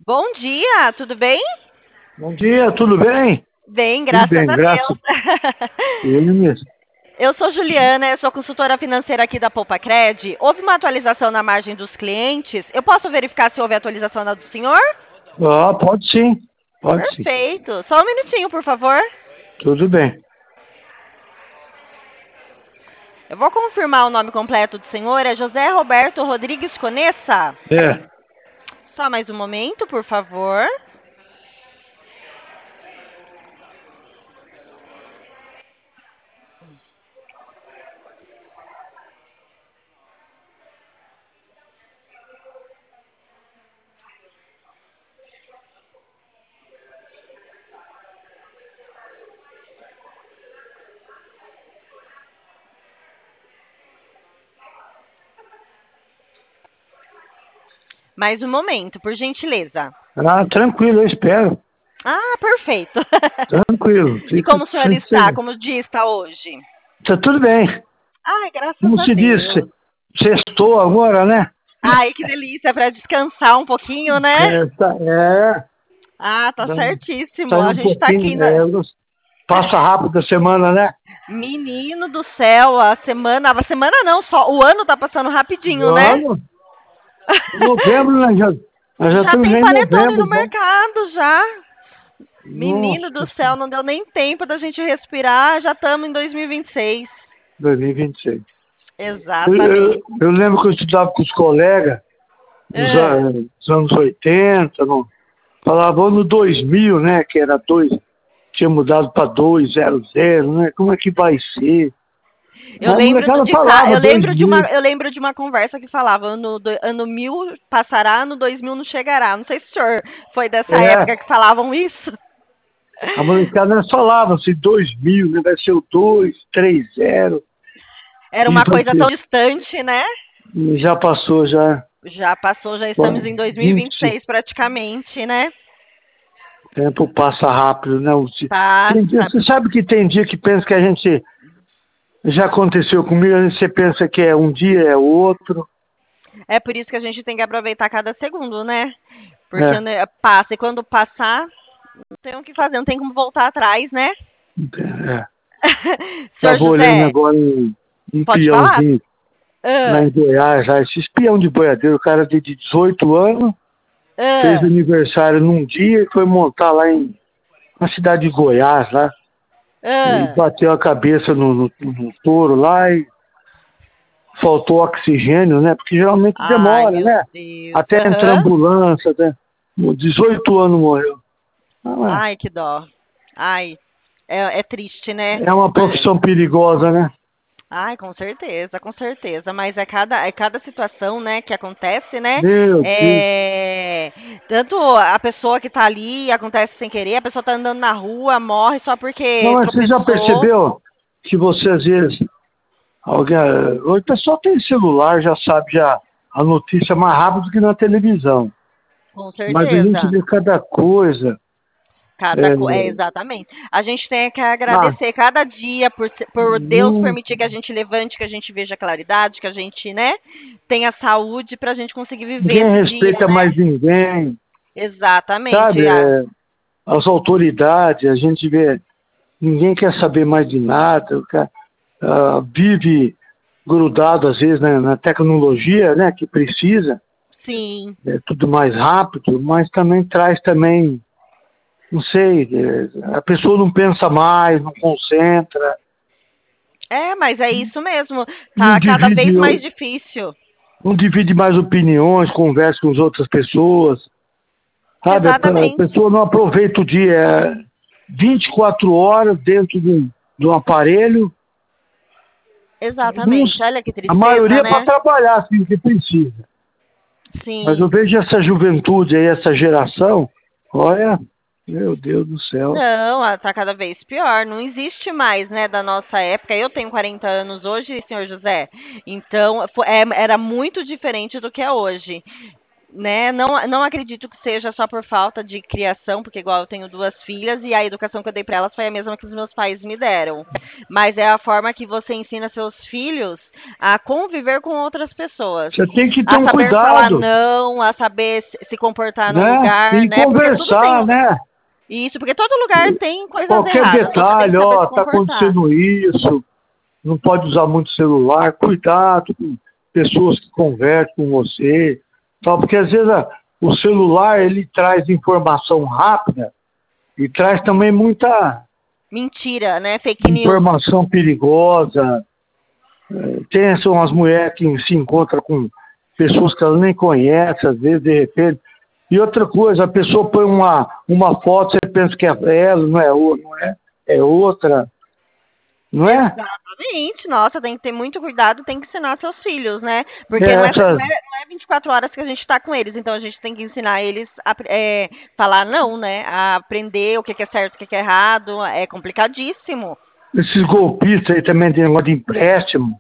Bom dia, tudo bem? Bom dia, tudo bem? Bem, Tudo graças bem, a graças Deus. a Deus. Eu sou Juliana, eu sou consultora financeira aqui da Poupa-Cred. Houve uma atualização na margem dos clientes. Eu posso verificar se houve atualização na do senhor? Ah, pode sim, pode sim. Perfeito. Só um minutinho, por favor. Tudo bem. Eu vou confirmar o nome completo do senhor. É José Roberto Rodrigues Conessa. É, Só mais um momento, por favor. Mais um momento, por gentileza. tranquilo, eu espero. Ah, perfeito. Tranquilo, E fica como o senhor sem está? ser. Como o dia está hoje? Tá tudo bem. Ai, graças Como a se diz, Deus. sextou agora, né? Ai, que delícia, para descansar um pouquinho, né? Ah, tá Dá- certíssimo. Saiu A um gente tá aqui pouquinho, na. passa rápido a semana, né? Menino do céu, a semana não, só o ano tá passando rapidinho, né? Ano, novembro, né? Nós já Já estamos tem já em panetone novembro, no então. mercado, já. Menino Nossa, do céu, não deu nem tempo da gente respirar, já estamos em 2026. 2026. Exatamente. Eu lembro que eu estudava com os colegas, Ah, nos anos 80, falavam no 2000, né? Que era dois, tinha mudado para 200, né? Como é que vai ser? eu A lembro do molecada ditado, falava eu lembro de uma, 2000. eu lembro de uma conversa que falava ano 1000 passará, ano 2000 não chegará. Não sei se o senhor foi dessa É, época que falavam isso. a molecada falava assim, 2000, né? Vai ser o 230. Era E uma vai coisa tão ser. distante, né? E já passou, já. Já passou, já estamos Bom, em 20, 2026 praticamente, né? o tempo passa rápido, né? Passa. Você sabe que tem dia que pensa que a gente. Já aconteceu comigo, às vezes você pensa que é um dia, é outro. É por isso que a gente tem que aproveitar cada segundo, né? Porque É, né, passa, e quando passar, não tem o que fazer, não tem como voltar atrás, né? é. Senhor Estava olhando José, agora um pode falar? peãozinho lá Ah, em Goiás, já, esse peão de boiadeiro, o cara de 18 anos, fez ah, aniversário num dia e foi montar lá na cidade de Goiás, lá, e ah. bateu a cabeça no touro lá e faltou oxigênio, né? Porque geralmente Ai, demora, meu né? Deus. Até entrar Aham. ambulância, até. 18 anos morreu. Ah, Ai, que dó. Ai, é triste, né? é uma Mas, profissão perigosa, né? ai, com certeza, com certeza. Mas é cada situação, né, que acontece, né? Meu Deus. Tanto a pessoa que tá ali, acontece sem querer, a pessoa tá andando na rua, morre só Não, porque mas você já tropeçou. percebeu que você às vezes, alguém, hoje o pessoal tem celular, já sabe já a notícia mais rápido que na televisão. Com Mas a gente certeza. vê cada coisa. É, Exatamente. A gente tem que ah, agradecer cada dia por Deus não, permitir que a gente levante, que a gente veja claridade, que a gente, né, tenha saúde para a gente conseguir viver ninguém esse dia, respeita né? mais ninguém, Exatamente. sabe? As autoridades, a gente vê, ninguém quer saber mais de nada, vive grudado às vezes na tecnologia, né, que precisa, Sim. é tudo mais rápido, mas também traz também, não sei, a pessoa não pensa mais, não concentra, Mas é isso mesmo. não Tá cada vez divide, mais difícil. não divide mais opiniões, conversa com as outras pessoas, sabe? A Exatamente. pessoa não aproveita o dia, 24 horas dentro de um aparelho, Exatamente. Olha que a tristeza, maioria para né? trabalhar, assim, que precisa. Mas eu Sim. vejo essa juventude aí, essa geração, olha, meu Deus do céu. Não, tá cada vez pior. Não existe mais, né, da nossa época. Eu tenho 40 anos hoje, senhor José. Então, era muito diferente do que é hoje. né? Não acredito que seja só por falta de criação, porque igual eu tenho 2 filhas e a educação que eu dei para elas foi a mesma que os meus pais me deram. Mas é a forma que você ensina seus filhos a conviver com outras pessoas, Você tem que ter a um saber falar cuidado, não, a saber se comportar no né? lugar, E né? Porque tudo tem conversar, né? isso, porque todo lugar tem coisas Qualquer erradas. Você tem que detalhe, saber ó, se tá comportar. acontecendo isso, não pode usar muito celular, cuidado com pessoas que conversam com você, tal, porque às vezes o celular ele traz informação rápida e traz também muita Mentira, né? Fake news. informação perigosa. Tem são as mulheres que se encontram com pessoas que ela nem conhece, às vezes, de repente. E outra coisa, a pessoa põe uma foto, você pensa que é ela, não é, não é, é outra, não é? Exatamente. Nossa, tem que ter muito cuidado, tem que ensinar seus filhos, né? Porque não é, Essas, não é 24 horas que a gente tá com eles, então a gente tem que ensinar eles a falar não, né? A aprender o que que é certo, o que que é errado. É complicadíssimo. esses golpistas aí também tem negócio de empréstimo.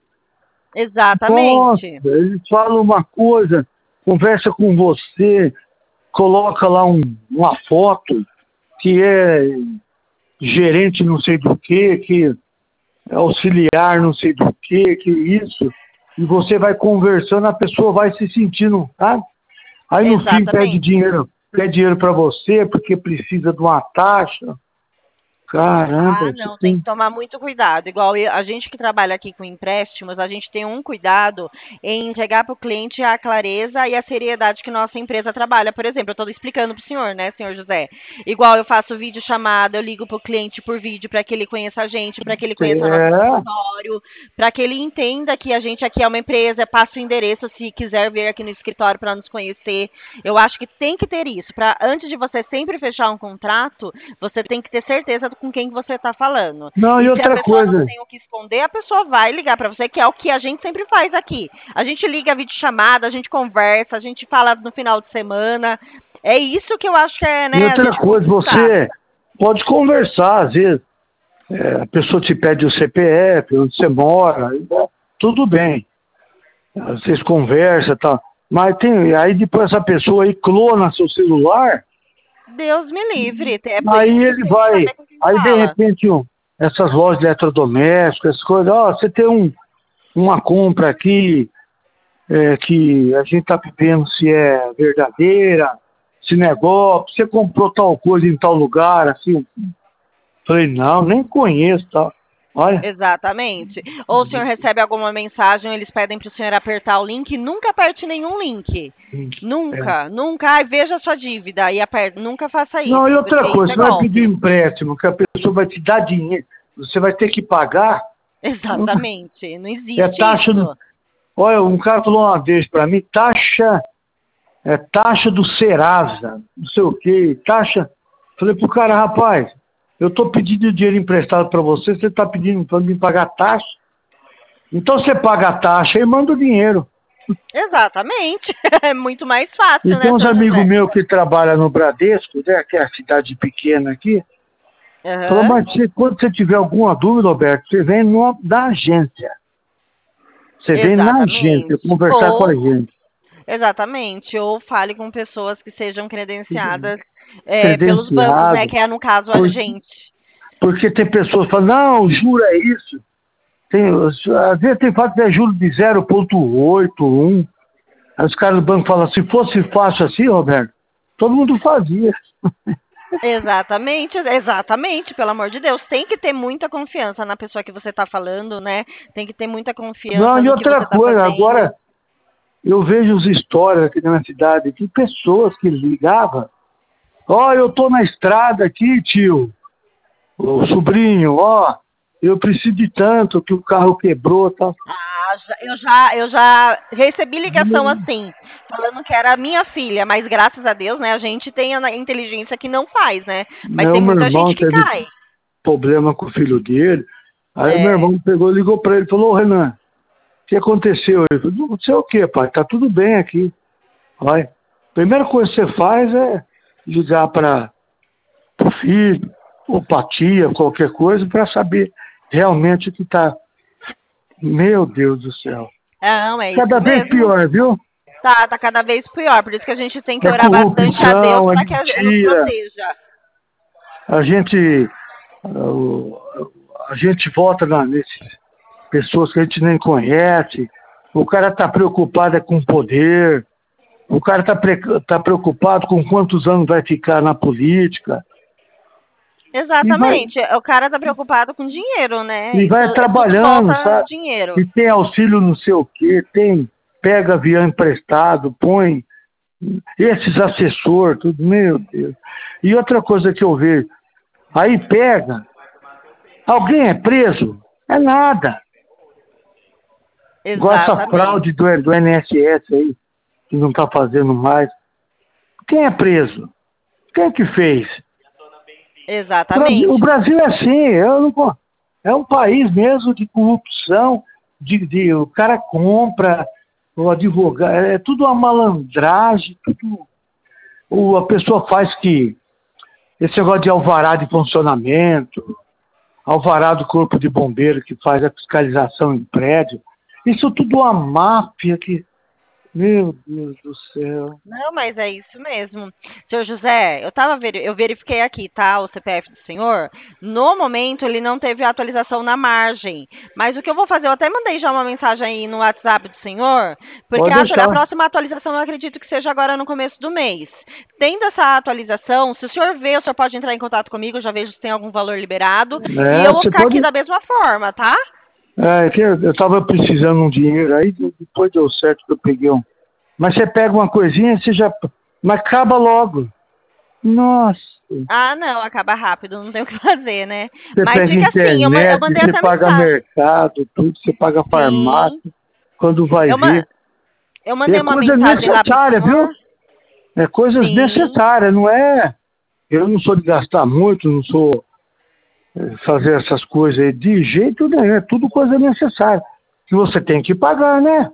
Nossa, Exatamente. eles falam uma coisa, conversa com você, coloca lá uma foto que é gerente não sei do que é auxiliar não sei do que isso, e você vai conversando, a pessoa vai se sentindo, tá? Aí no fim Exatamente. pede dinheiro para você porque precisa de uma taxa. Caramba, Ah, você não, tem que tem. tomar muito cuidado. Igual a gente que trabalha aqui com empréstimos, a gente tem um cuidado em entregar para o cliente a clareza e a seriedade que nossa empresa trabalha. Por exemplo, eu estou explicando para o senhor, né, senhor José? Igual eu faço vídeo chamada, eu ligo para o cliente por vídeo para que ele conheça a gente, para que ele conheça nosso É, escritório, para que ele entenda que a gente aqui é uma empresa, passa o endereço se quiser vir aqui no escritório para nos conhecer. Eu acho que tem que ter isso. Antes de você sempre fechar um contrato, você tem que ter certeza com quem você está falando. não, E e se a outra pessoa não coisa, tem o que esconder, a pessoa vai ligar para você, que é o que a gente sempre faz aqui. A gente liga a videochamada, a gente conversa, a gente fala no final de semana. É isso que eu acho que é, e né, a outra gente coisa, conquistar. você pode conversar, às vezes, a pessoa te pede o CPF, onde você mora, tudo bem. Vocês conversam, tá? Mas tem, aí depois essa pessoa aí clona seu celular, Deus me livre. É por aí isso que ele tem que vai, saber com quem aí de fala. repente essas lojas de eletrodomésticos, essas coisas, ó, você tem uma compra aqui que a gente tá vendo se é verdadeira, se não é golpe, você comprou tal coisa em tal lugar, assim. Falei, não, nem conheço, tal. Olha, Exatamente. Ou o senhor recebe alguma mensagem, eles pedem para o senhor apertar o link, nunca aperte nenhum link. é. Nunca, nunca. Ai, veja a sua dívida e aperte. Nunca faça Não, e isso, outra porque isso coisa, é você vai pedir um golpe. empréstimo, que a pessoa vai te dar dinheiro, você vai ter que pagar, Exatamente. Não é existe taxa. isso. Olha, um cara falou uma vez para mim, taxa do Serasa, não sei o quê, taxa. Falei pro cara, rapaz, eu tô pedindo dinheiro emprestado para você, você tá pedindo para me pagar taxa? Então você paga a taxa e manda o dinheiro. Exatamente. É muito mais fácil, E tem né, uns senhor amigos José? meus que trabalham no Bradesco, né, que é a cidade pequena aqui, falou, Aham. mas quando você tiver alguma dúvida, Roberto, você vem da agência. Você vem na agência Exatamente. conversar com a gente. Exatamente. Ou fale com pessoas que sejam credenciadas pelos bancos, né? Credenciado. Que é, no caso, a Por- gente. Porque tem pessoas que falam, não, juro é isso. Às vezes tem fato que é juro de 0,81. Aí os caras do banco falam, se fosse fácil assim, Roberto, todo mundo fazia. Exatamente, exatamente, pelo amor de Deus. Tem que ter muita confiança na pessoa que você está falando, né? Tem que ter muita Não, confiança e no que outra você está coisa, fazendo. agora eu vejo as histórias aqui na minha cidade, de pessoas que ligavam, ó, eu tô na estrada aqui, tio, o sobrinho, ó, eu preciso de tanto que o carro quebrou, tá? Ah, eu já recebi ligação assim, falando que era a minha filha, mas graças a Deus, né, a gente tem a inteligência que não faz, né? Mas tem Meu muita irmão gente que teve cai. problema com o filho dele, aí o meu É, irmão pegou e ligou pra ele, falou, ô Renan, o que aconteceu? Ele falou, não sei o que, pai, tá tudo bem aqui. Vai. Primeira coisa que você faz é ligar para o filho, ou para tia, qualquer coisa, para saber realmente o que está. Meu Deus do céu. não, é Cada isso vez mesmo. pior, viu? Tá cada vez pior, por isso que a gente tem que É orar bastante a Deus corrupção, é para que Ele nos mentira. proteja. A gente, a gente vota nessas pessoas que a gente nem conhece. O cara está preocupado com poder. O cara tá preocupado com quantos anos vai ficar na política. Exatamente. O cara tá preocupado com dinheiro, né? E vai Tudo trabalhando, volta no sabe? dinheiro. E tem auxílio não sei o quê, pega avião emprestado, põe esses assessores, tudo, meu Deus. E outra coisa que eu vejo, aí pega, alguém é preso? É nada. Igual essa Exatamente. fraude do INSS aí, que não está fazendo mais. Quem é preso? Quem que fez? Exatamente. O Brasil é assim, é um país mesmo de corrupção, o cara compra, o advogado, é tudo uma malandragem, a pessoa faz que esse negócio de alvará de funcionamento, alvará do corpo de bombeiro que faz a fiscalização em prédio, isso tudo uma máfia que, meu Deus do céu. Não, mas é isso mesmo. Senhor José, eu verifiquei aqui, tá? O CPF do senhor. No momento, ele não teve atualização na margem. Mas o que eu vou fazer, eu até mandei já uma mensagem aí no WhatsApp do senhor, porque Pode a deixar. próxima atualização eu acredito que seja agora no começo do mês. Tendo essa atualização, se o senhor vê, o senhor pode entrar em contato comigo, eu já vejo se tem algum valor liberado. E eu vou Você ficar aqui pode. da mesma forma, tá? É que eu estava precisando de um dinheiro aí, depois deu certo que eu peguei um. Mas você pega uma coisinha, você já. Mas acaba logo. Nossa. Ah, não, acaba rápido, não tem o que fazer, né? Você Mas pega fica assim, eu internet, mandei você essa paga mensagem. mercado, tudo, você paga farmácia, Sim. quando vai Eu, ver. eu E mandei é uma coisa mensagem lá pro necessária, viu? senhor. É coisas Sim. necessárias, não é. Eu não sou de gastar muito, não sou fazer essas coisas aí de jeito nenhum, é tudo coisa necessária. Que você tem que pagar, né?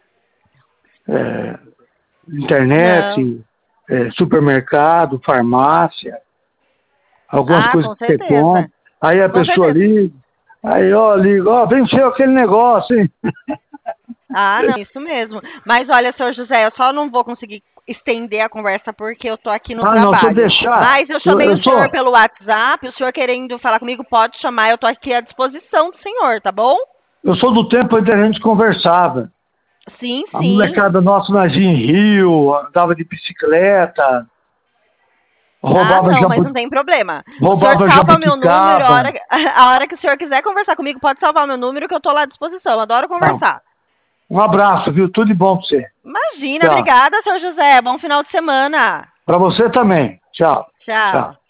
É, Não. internet, supermercado, farmácia, algumas Ah, coisas com que você compra. certeza. Aí a Com pessoa certeza. liga, aí ó, liga, ó, venceu aquele negócio, hein? Ah, não, isso mesmo. Mas olha, senhor José, eu só não vou conseguir estender a conversa porque eu tô aqui no Ah, não, se eu trabalho. deixar, Mas eu chamei eu o senhor sou. pelo WhatsApp, o senhor querendo falar comigo, pode chamar, eu tô aqui à disposição do senhor, tá bom? Eu sou do tempo em que a gente conversava. Sim, A sim. molecada nossa nós ia em Rio, andava de bicicleta, Ah, roubava, não, mas não tem problema. O senhor roubava salva meu número, jabuticaba. a hora que o senhor quiser conversar comigo, pode salvar meu número que eu tô lá à disposição. Adoro Não. conversar. Um abraço, viu? Tudo de bom pra você. Imagina, Tchau. obrigada, senhor José. Bom final de semana. Pra você também. Tchau. Tchau. Tchau.